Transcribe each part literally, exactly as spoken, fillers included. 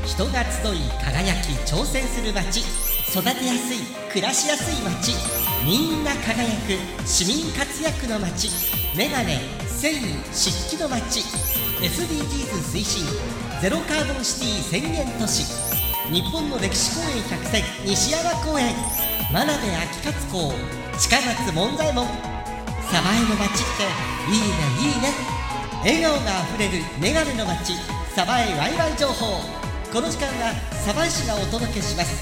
人が集い輝き挑戦する街、育てやすい暮らしやすい街、みんな輝く市民活躍の街、メガネ繊維漆器の街、 エスディージーズ 推進ゼロカーボンシティ宣言都市、日本の歴史公園百選西山公園、真鍋秋勝公、近松門左衛門。鯖江の街っていいねいいね。笑顔があふれるメガネの街、鯖江ワイワイ情報。この時間は鯖江市がお届けします。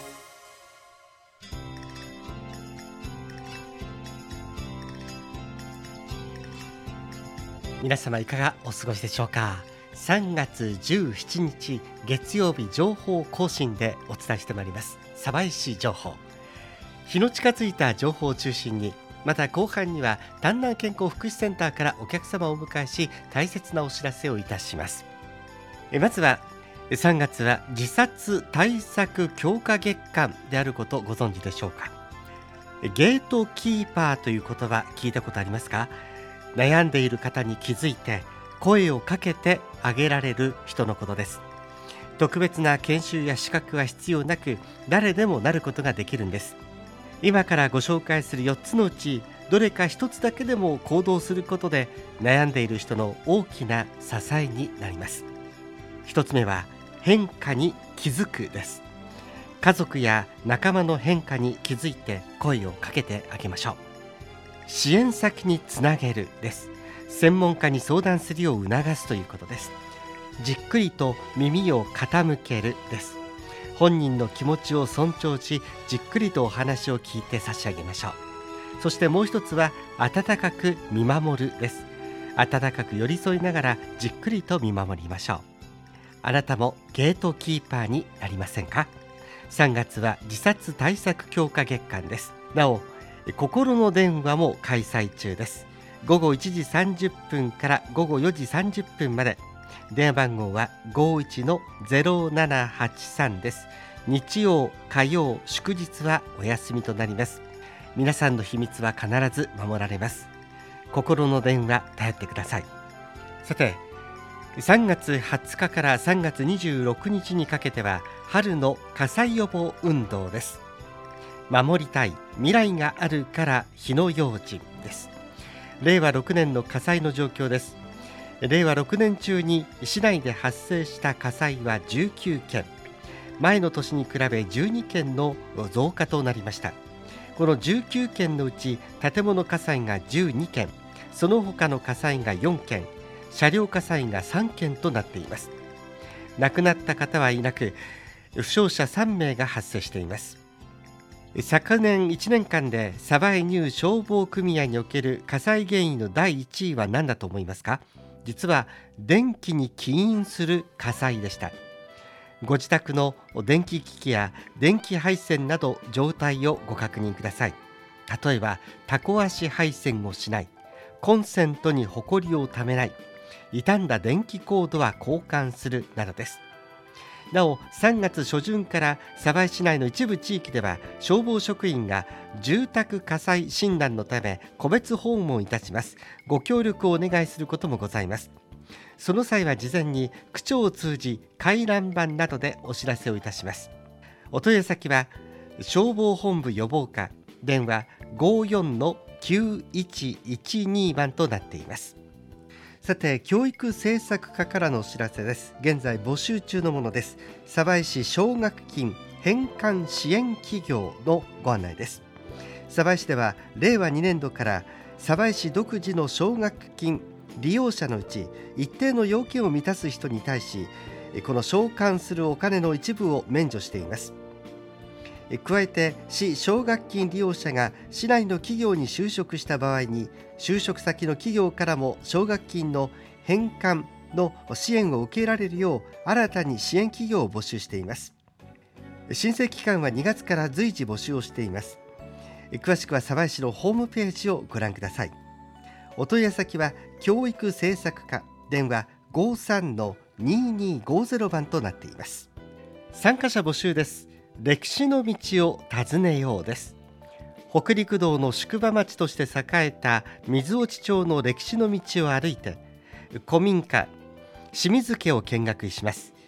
皆様いかがお過ごしでしょうか。さんがつじゅうしちにち月曜日、情報更新でお伝えしてまいります鯖江市情報。日の近づいた情報を中心に、また後半には丹南健康福祉センターからお客様をお迎えし、大切なお知らせをいたします。えまずはさんがつは自殺対策強化月間であることをご存知でしょうか。ゲートキーパーという言葉聞いたことありますか。悩んでいる方に気づいて声をかけてあげられる人のことです。特別な研修や資格は必要なく、誰でもなることができるんです。今からご紹介するよっつのうち、どれかひとつだけでも行動することで悩んでいる人の大きな支えになります。ひとつめは変化に気づくです。家族や仲間の変化に気づいて声をかけてあげましょう。支援先につなげるです。専門家に相談するよう促すということです。じっくりと耳を傾けるです。本人の気持ちを尊重し、じっくりとお話を聞いて差し上げましょう。そしてもう一つは温かく見守るです。温かく寄り添いながらじっくりと見守りましょう。あなたもゲートキーパーになりませんか。さんがつは自殺対策強化月間です。なお心の電話も開催中です。ごごいちじさんじゅっぷんからごごよじさんじゅっぷんまで。電話番号は ごいちのゼロななはちさん です。日曜火曜祝日はお休みとなります。皆さんの秘密は必ず守られます。心の電話頼ってください。さて、さんがつはつかからさんがつにじゅうろくにちにかけては春の火災予防運動です。守りたい未来があるから火の用心です。れいわろくねんの火災の状況です。れいわろくねん中に市内で発生した火災はじゅうきゅうけん、前の年に比べじゅうにけんの増加となりました。このじゅうきゅうけんのうち建物火災がじゅうにけん、その他の火災がよんけん、車両火災がさんけんとなっています。亡くなった方はいなく、負傷者さんめいが発生しています。昨年いちねんかんで鯖江ニュー消防組合における火災原因のだいいちいは何だと思いますか。実は電気に起因する火災でした。ご自宅の電気機器や電気配線など状態をご確認ください。例えばタコ足配線をしない、コンセントにホコリをためない、傷んだ電気コードは交換するなどです。なおさんがつしょじゅんから鯖江市内の一部地域では消防職員が住宅火災診断のため個別訪問いたします。ご協力をお願いすることもございます。その際は事前に区長を通じ回覧板などでお知らせをいたします。お問い合わせ先は消防本部予防課、電話 ごーよんのきゅういちいちに 番となっています。さて、教育政策課からのお知らせです。現在募集中のものです。鯖江市奨学金返還支援企業のご案内です。鯖江市ではれいわにねんどから鯖江市独自の奨学金利用者のうち一定の要件を満たす人に対し、この償還するお金の一部を免除しています。加えて市奨学金利用者が市内の企業に就職した場合に、就職先の企業からも奨学金の返還の支援を受けられるよう新たに支援企業を募集しています。申請期間はにがつから随時募集をしています。詳しくは鯖江市のホームページをご覧ください。お問い合わせ先は教育政策課、電話 ごーさんのにーにーごーぜろ 番となっています。参加者募集です。歴史の道を訪ねようです。北陸道の宿場町として栄えた水落町の歴史の道を歩いて、古民家清水家を見学します。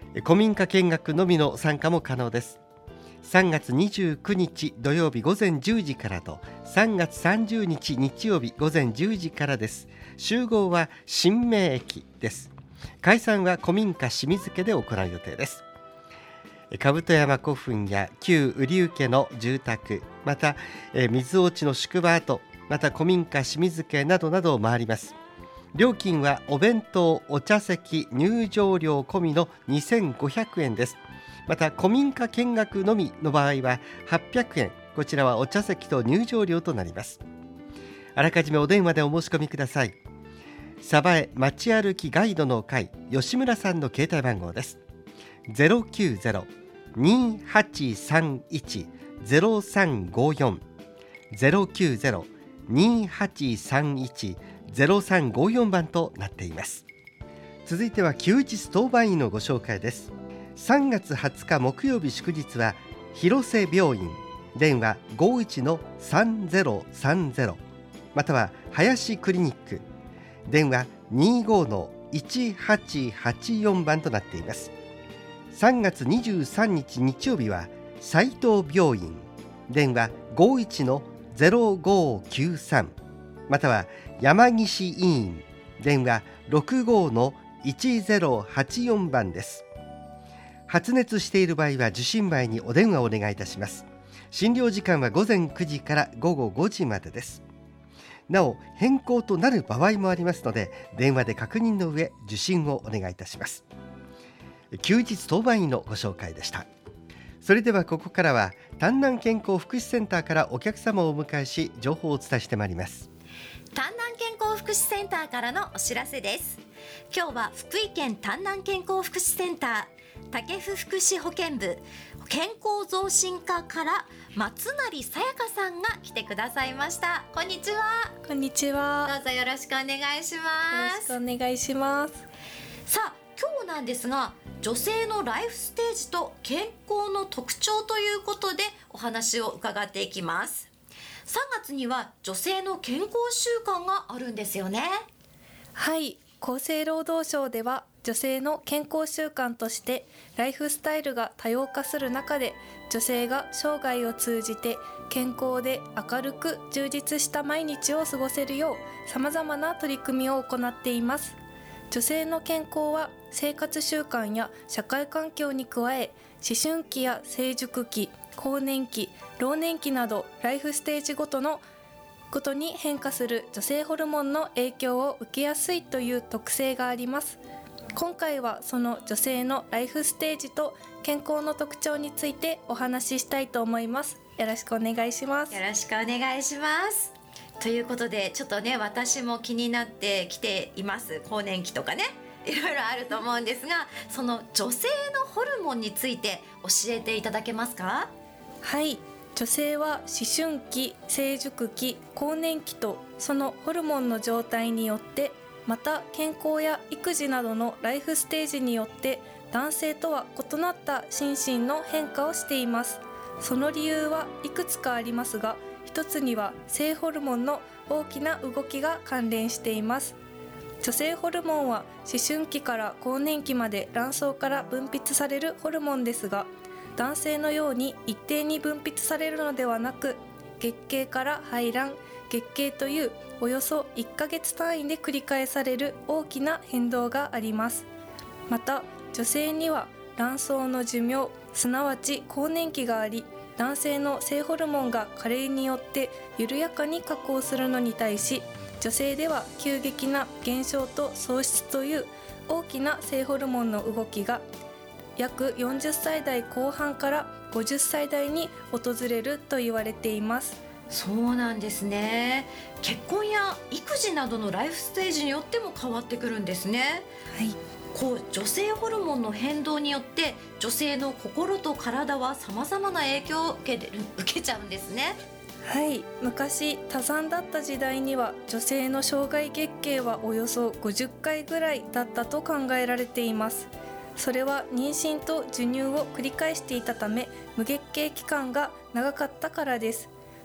古民家見学のみの参加も可能です。さんがつにじゅうくにち土曜日午前じゅうじからとさんがつさんじゅうにち日曜日午前じゅうじからです。集合は新名駅です。解散は古民家清水家で行う予定です。兜山古墳や旧瓜生家の住宅、また水落ちの宿場跡、また古民家清水家などなどを回ります。料金はお弁当、お茶席、入場料込みのにせんごひゃくえんです。また古民家見学のみの場合ははっぴゃくえん、こちらはお茶席と入場料となります。あらかじめお電話でお申し込みください。鯖江街歩きガイドの会吉村さんの携帯番号です。 ゼロきゅうゼロ にーはちさんいち ゼロさんごよん ゼロきゅうゼロ にーはちさんいち ゼロさんごよん 番となっています。続いては休日当番員のご紹介です。さんがつはつか木曜日祝日は広瀬病院、電話 ごーいちのさんぜろさんぜろ、または林クリニック、電話 にーごーのいちはちはちよん 番となっています。さんがつにじゅうさんにち日曜日は斉藤病院、電話 ごーいちのぜろごーきゅうさん、または山岸医院、電話 ろくごーのいちぜろはちよん 番です。発熱している場合は受診前にお電話をお願いいたします。診療時間はごぜんくじからごごごじまでです。なお変更となる場合もありますので、電話で確認の上受診をお願いいたします。休日当番員のご紹介でした。それではここからは丹南健康福祉センターからお客様をお迎えし情報をお伝えしてまいります。 丹南健康福祉センターからのお知らせです。今日は福井県丹南健康福祉センター武府福祉保健部健康増進課から松成さやかさんが来てくださいました。こんにちは。 こんにちは。 どうぞよろしくお願いします。 よろしくお願いします。 さあ今日なんですが、女性のライフステージと健康の特徴ということでお話を伺っていきます。さんがつには女性の健康習慣があるんですよね。 はい、厚生労働省では女性の健康習慣としてライフスタイルが多様化する中で、女性が生涯を通じて健康で明るく充実した毎日を過ごせるようさまざまな取り組みを行っています。女性の健康は生活習慣や社会環境に加え、思春期や成熟期、更年期、老年期などライフステージごとのごとに変化する女性ホルモンの影響を受けやすいという特性があります。今回はその女性のライフステージと健康の特徴についてお話ししたいと思います。よろしくお願いします。 よろしくお願いします。ということでちょっとね、私も気になってきています。更年期とかね、いろいろあると思うんですが、その女性のホルモンについて教えていただけますか？ はい、女性は思春期、成熟期、更年期とそのホルモンの状態によって、また健康や育児などのライフステージによって男性とは異なった心身の変化をしています。その理由はいくつかありますが、一つには性ホルモンの大きな動きが関連しています。女性ホルモンは思春期から更年期まで卵巣から分泌されるホルモンですが、男性のように一定に分泌されるのではなく、月経から排卵、月経というおよそいっかげつ単位で繰り返される大きな変動があります。また女性には卵巣の寿命、すなわち更年期があり、男性の性ホルモンが加齢によって緩やかに下降するのに対し、女性では急激な減少と喪失という大きな性ホルモンの動きが約よんじゅっさい代後半からごじゅっさい代に訪れると言われています。 そうなんですね。結婚や育児などのライフステージによっても変わってくるんですね。 はい、 こう女性ホルモンの変動によって女性の心と体はさまざまな影響を受けてる受けちゃうんですね。 はい、昔多産だった時代には女性の生涯月経はおよそごじゅっかいぐらいだったと考えられています。それは妊娠と授乳を繰り返していたため、無月経期間が長かったからです。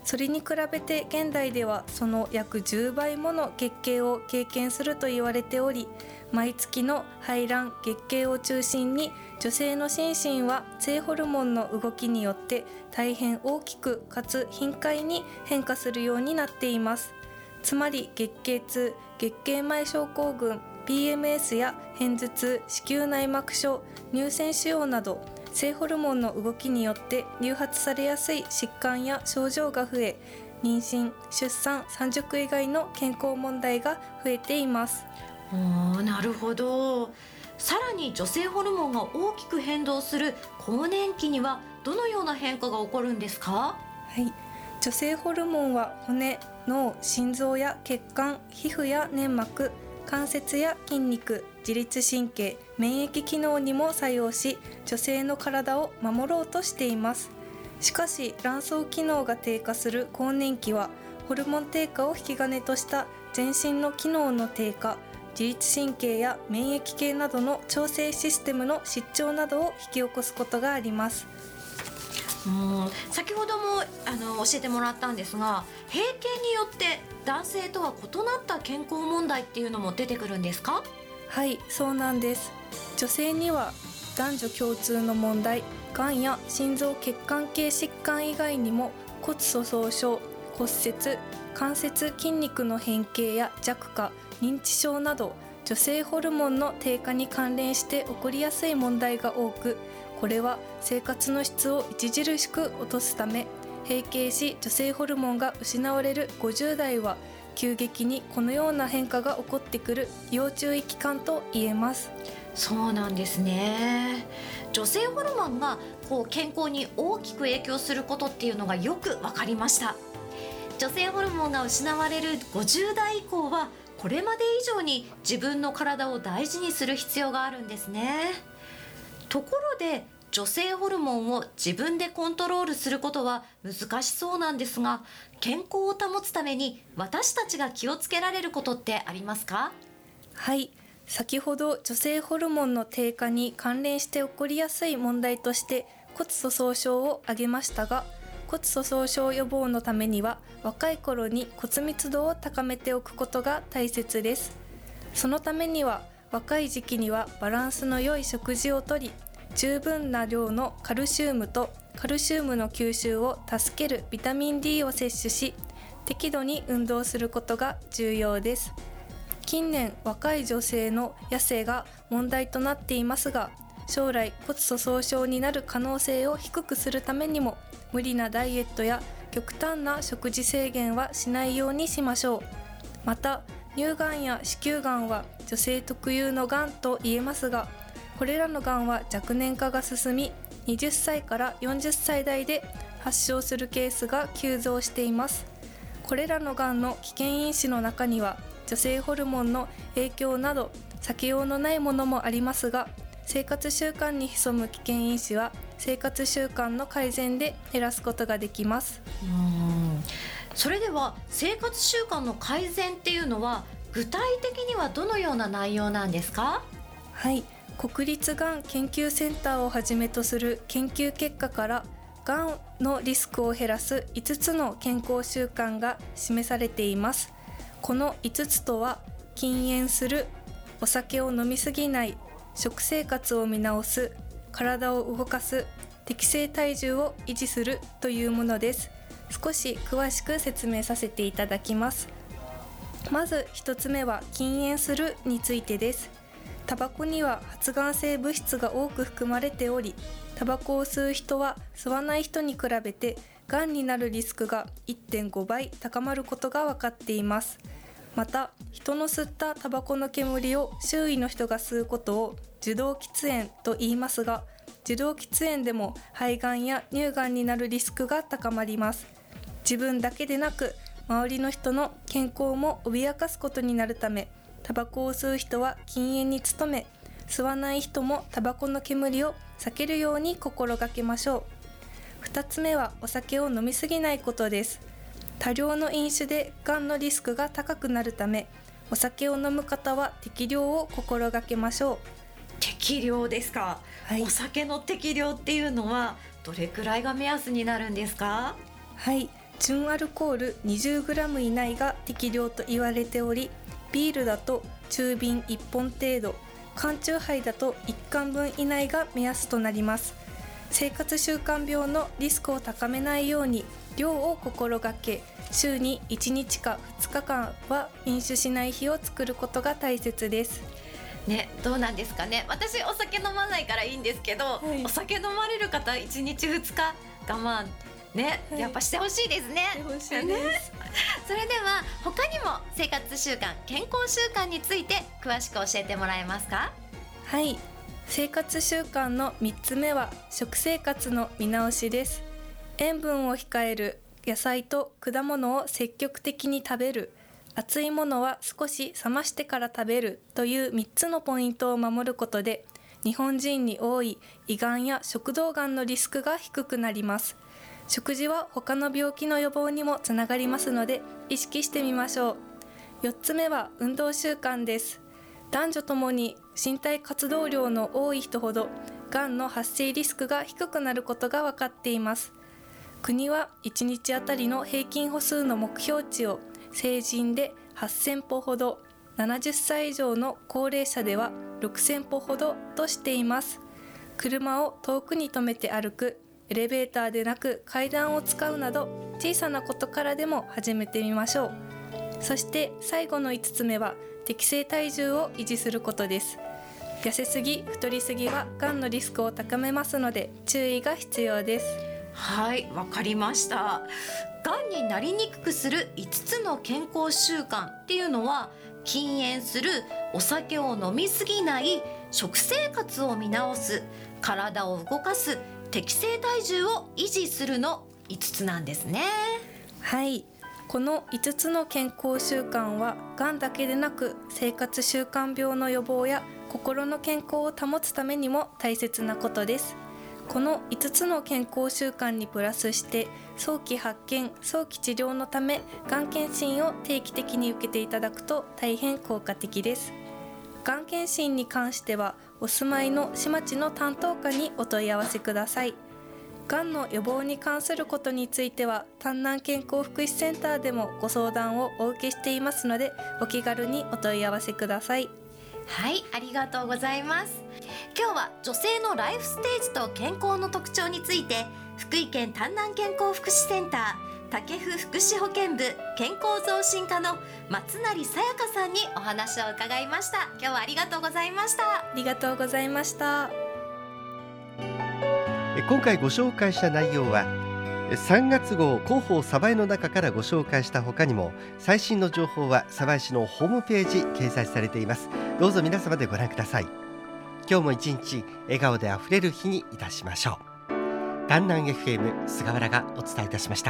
それに比べて現代ではその約じゅうばいもの月経を経験すると言われており、毎月の排卵月経を中心に女性の心身は性ホルモンの動きによって大変大きくかつ頻回に変化するようになっています。つまり月経痛、月経前症候群、ピーエムエス や片頭痛、子宮内膜症、乳腺腫瘍など性ホルモンの動きによって誘発されやすい疾患や症状が増え、妊娠、出産、産褥以外の健康問題が増えています。 おー、なるほど。さらに女性ホルモンが大きく変動する更年期にはどのような変化が起こるんですか？ はい、女性ホルモンは骨、脳、心臓や血管、皮膚や粘膜、関節や筋肉、自律神経、免疫機能にも作用し、女性の体を守ろうとしています。しかし卵巣機能が低下する更年期はホルモン低下を引き金とした全身の機能の低下、自律神経や免疫系などの調整システムの失調などを引き起こすことがあります。 うん、先ほどもあの教えてもらったんですが、閉経によって男性とは異なった健康問題っていうのも出てくるんですか？ はい、そうなんです。女性には男女共通の問題、がんや心臓血管系疾患以外にも骨粗鬆症、骨折、関節筋肉の変形や弱化、認知症など女性ホルモンの低下に関連して起こりやすい問題が多く、これは生活の質を著しく落とすため、閉経し女性ホルモンが失われるごじゅう代は急激にこのような変化が起こってくる要注意期間と言えます。 そうなんですね。女性ホルモンがこう健康に大きく影響することっていうのがよく分かりました。女性ホルモンが失われるごじゅう代以降はこれまで以上に自分の体を大事にする必要があるんですね。ところで女性ホルモンを自分でコントロールすることは難しそうなんですが、健康を保つために私たちが気をつけられることってありますか？ はい、先ほど女性ホルモンの低下に関連して起こりやすい問題として骨粗鬆症を挙げましたが、骨粗鬆症予防のためには若い頃に骨密度を高めておくことが大切です。そのためには若い時期にはバランスの良い食事をとり、十分な量のカルシウムとカルシウムの吸収を助けるビタミン ディー を摂取し、適度に運動することが重要です。近年若い女性の痩せが問題となっていますが、将来骨粗鬆症になる可能性を低くするためにも無理なダイエットや極端な食事制限はしないようにしましょう。また乳がんや子宮がんは女性特有のがんと言えますが、これらのがんは若年化が進み、はたちからよんじゅっさい代で発症するケースが急増しています。これらのがんの危険因子の中には女性ホルモンの影響など避けようのないものもありますが、生活習慣に潜む危険因子は生活習慣の改善で減らすことができます。 うーん、それでは生活習慣の改善っていうのは具体的にはどのような内容なんですか？ はい、国立がん研究センターをはじめとする研究結果から、がんのリスクを減らすいつつの健康習慣が示されています。このいつつとは、禁煙する、お酒を飲みすぎない、食生活を見直す、体を動かす、適正体重を維持するというものです。少し詳しく説明させていただきます。まずひとつめは禁煙するについてです。タバコには発がん性物質が多く含まれており、タバコを吸う人は吸わない人に比べてがんになるリスクが いってんご 倍高まることが分かっています。また、人の吸ったタバコの煙を周囲の人が吸うことを受動喫煙と言いますが、受動喫煙でも肺がんや乳がんになるリスクが高まります。自分だけでなく周りの人の健康も脅かすことになるため、タバコを吸う人は禁煙に努め、吸わない人もタバコの煙を避けるように心がけましょう。ふたつめはお酒を飲みすぎないことです。多量の飲酒でがんのリスクが高くなるため、お酒を飲む方は適量を心がけましょう。 適量ですか？はい、お酒の適量っていうのはどれくらいが目安になるんですか？ はい、 純アルコール にじゅうグラム 以内が適量と言われており、ビールだと中瓶いっぽん程度、缶チューハイだといっかんぶん以内が目安となります。生活習慣病のリスクを高めないように量を心がけ、週にいちにちかふつかかんは飲酒しない日を作ることが大切ですね。どうなんですかね。私お酒飲まないからいいんですけど、はい、お酒飲まれる方いちにちふつか我慢ね、はい、やっぱしてほしいですね。 してほしいです、 ね、それでは他にも生活習慣、健康習慣について詳しく教えてもらえますか？ はい、生活習慣のみっつめは食生活の見直しです。塩分を控える、野菜と果物を積極的に食べる、熱いものは少し冷ましてから食べるというみっつのポイントを守ることで、日本人に多い胃がんや食道がんのリスクが低くなります。食事は他の病気の予防にもつながりますので、意識してみましょう。よっつめは運動習慣です。男女ともに身体活動量の多い人ほどがんの発生リスクが低くなることが分かっています。国はいちにちあたりの平均歩数の目標値を成人ではっせんぽほど、ななじゅっさい以上の高齢者ではろくせんぽほどとしています。車を遠くに止めて歩く、エレベーターでなく階段を使うなど小さなことからでも始めてみましょう。そして最後のいつつめは適正体重を維持することです。痩せすぎ、太りすぎはがんのリスクを高めますので注意が必要です。 はい、わかりました。がんになりにくくするいつつの健康習慣っていうのは、禁煙する、お酒を飲みすぎない、食生活を見直す、体を動かす、適正体重を維持するのいつつなんですね。 はい、このいつつの健康習慣はがんだけでなく生活習慣病の予防や心の健康を保つためにも大切なことです。このいつつの健康習慣にプラスして早期発見、早期治療のためがん検診を定期的に受けていただくと大変効果的です。がん検診に関してはお住まいの市町の担当課にお問い合わせください。がんの予防に関することについては丹南健康福祉センターでもご相談をお受けしていますので、お気軽にお問い合わせください。 はい、ありがとうございます。今日は女性のライフステージと健康の特徴について、福井県丹南健康福祉センター武府福祉保健部健康増進課の松成さやかさんにお話を伺いました。今日はありがとうございました。 ありがとうございました。 今回ご紹介した内容はさんがつ号広報鯖江の中からご紹介した他にも、最新の情報は鯖江市のホームページ掲載されています。どうぞ皆様でご覧ください。今日も一日笑顔であふれる日にいたしましょう。丹南 エフエム 菅原がお伝えいたしました。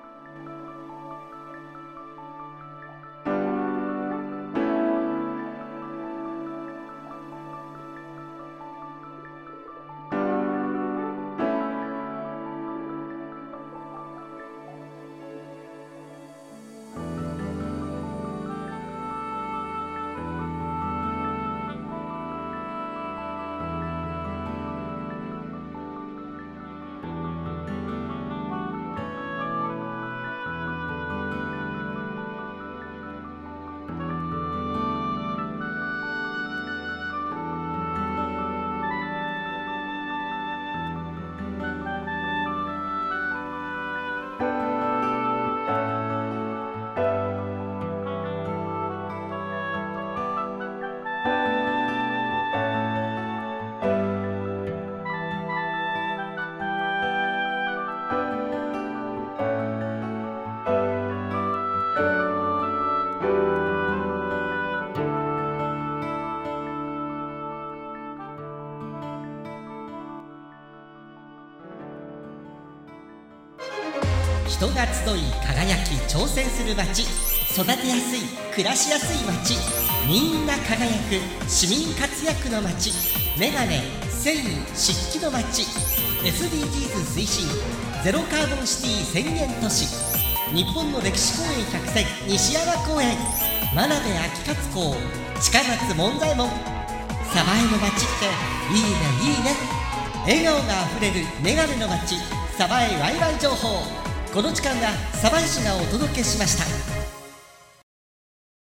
人が集い輝き挑戦する街、育てやすい暮らしやすい街、みんな輝く市民活躍の街、メガネ、繊維、漆器の街、 エスディージーズ 推進ゼロカーボンシティ宣言都市、日本の歴史公園百選西山公園、真鍋秋勝公、近松門左衛門。鯖江の街っていいねいいね。笑顔があふれるメガネの街、鯖江ワイワイ情報。 この時間は鯖江市がお届けしました。